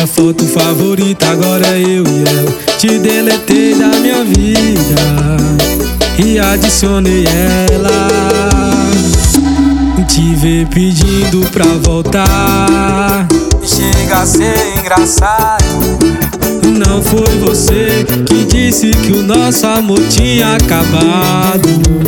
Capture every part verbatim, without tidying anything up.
Minha foto favorita agora é eu e ela. Te deletei da minha vida e adicionei ela. Te ver pedindo pra voltar chega a ser engraçado. Não foi você que disse que o nosso amor tinha acabado.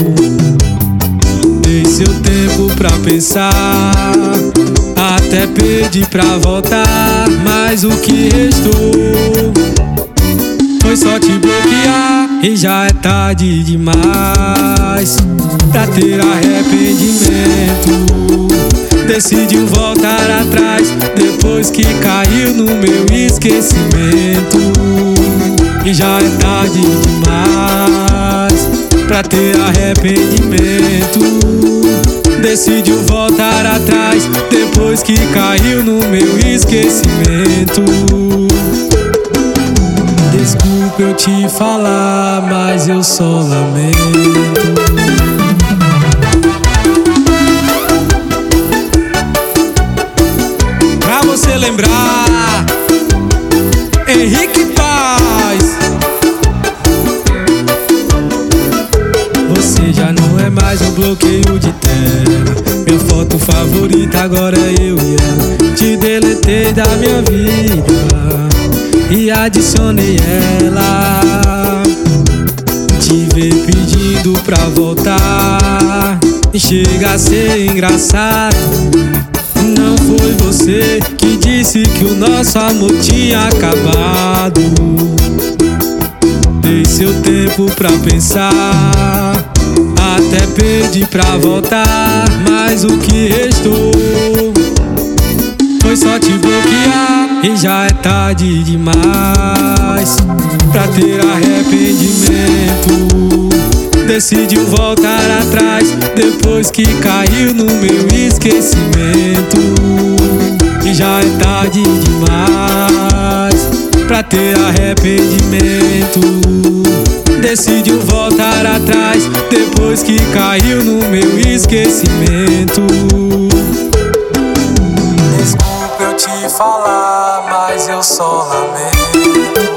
Dei seu tempo pra pensar, até pedi pra voltar, mas o que restou foi só te bloquear. E já é tarde demais pra ter arrependimento. Decidiu voltar atrás depois que caiu no meu esquecimento. E já é tarde demais pra ter arrependimento. Decidiu voltar atrás depois que caiu no meu esquecimento. Desculpa eu te falar, mas eu só lamento. Pra você lembrar, Henrique Paz. Você já não é mais um bloqueio de tela. Minha foto favorita agora é eu e ela. Te deletei da minha vida e adicionei ela. Te ver pedindo pra voltar chega a ser engraçado. Não foi você que disse que o nosso amor tinha acabado. Dei seu tempo pra pensar, até pedi pra voltar, mas o que restou foi só te bloquear. E já é tarde demais pra ter arrependimento. Decidiu voltar atrás depois que caiu no meu esquecimento. E já é tarde demais pra ter arrependimento. Decidiu voltar atrás depois que caiu no meu esquecimento. Desculpa eu te falar, mas eu só lamento.